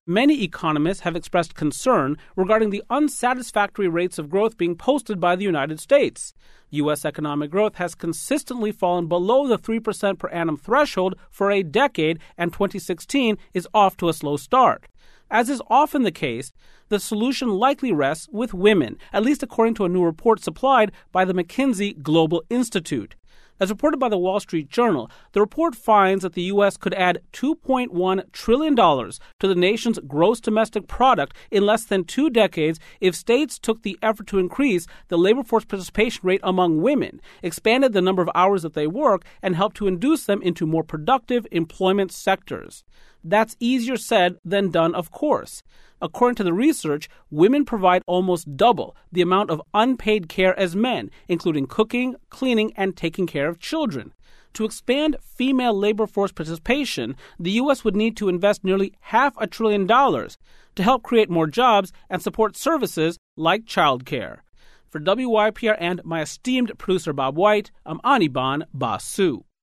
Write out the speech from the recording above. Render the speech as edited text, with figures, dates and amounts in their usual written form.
Many economists have expressed concern regarding the unsatisfactory rates of growth being posted by the United States. U.S. economic growth has consistently fallen below the 3% per annum threshold for a decade, and 2016 is off to a slow start. As is often the case, the solution likely rests with women, at least according to a new report supplied by the McKinsey Global Institute. As reported by the Wall Street Journal, the report finds that the U.S. could add $2.1 trillion to the nation's gross domestic product in less than 2 decades if states took the effort to increase the labor force participation rate among women, expanded the number of hours that they work, and helped to induce them into more productive employment sectors. That's easier said than done, of course. According to the research, women provide almost double the amount of unpaid care as men, including cooking, cleaning, and taking care of children. To expand female labor force participation, the U.S. would need to invest nearly $500 billion to help create more jobs and support services like childcare. For WYPR and my esteemed producer Bob White, I'm Anirban Basu.